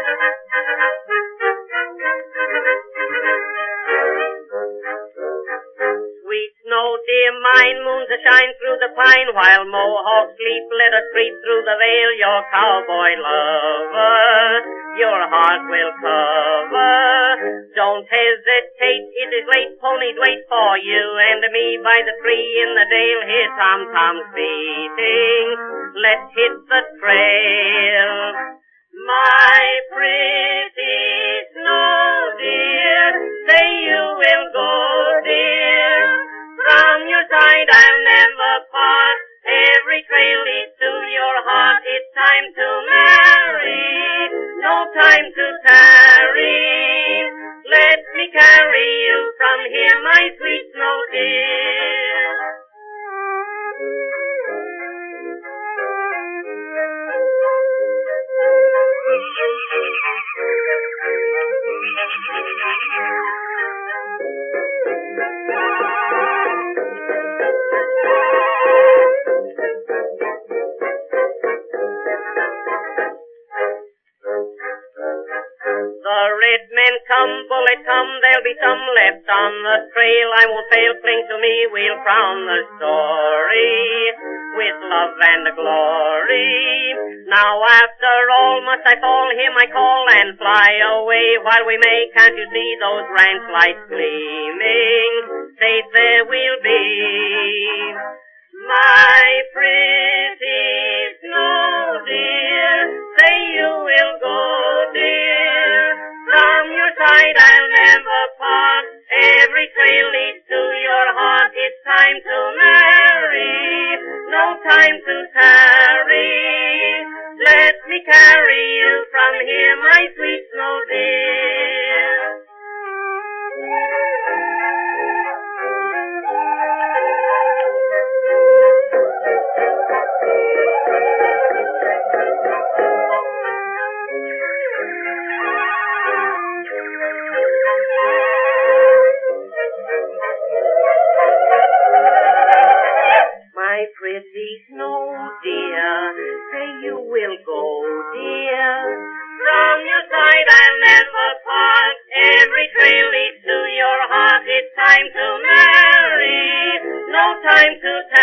Sweet snow, dear mine, moons a shine through the pine, while mohawks sleep, let us creep through the veil, your cowboy lover, your heart will cover. Don't hesitate, it is late, ponies wait for you and me by the tree in the dale, hear tom-toms beating, let's hit the trail. My pretty snow dear, say you will go, dear, from your side I'll never part, every trail leads to your heart, it's time to marry, no time to tarry, let me carry you from here, my sweet snow dear. The red men come, bullet come, there'll be some left on the trail. I won't fail, cling to me, we'll crown the story with love and glory. Now after all must I fall, hear my call and fly away while we may, can't you see those ranch lights gleaming? Safe there we'll be. My pretty snow dear, say you will go, dear, from your side I'll never part, every trail leads to your heart, it's time to marry, no time to tarry, let me carry you from here, my sweet snow dear. My pretty snow dear, say you will go, dear, from your side I'll never part, every trail leads to your heart, it's time to marry, no time to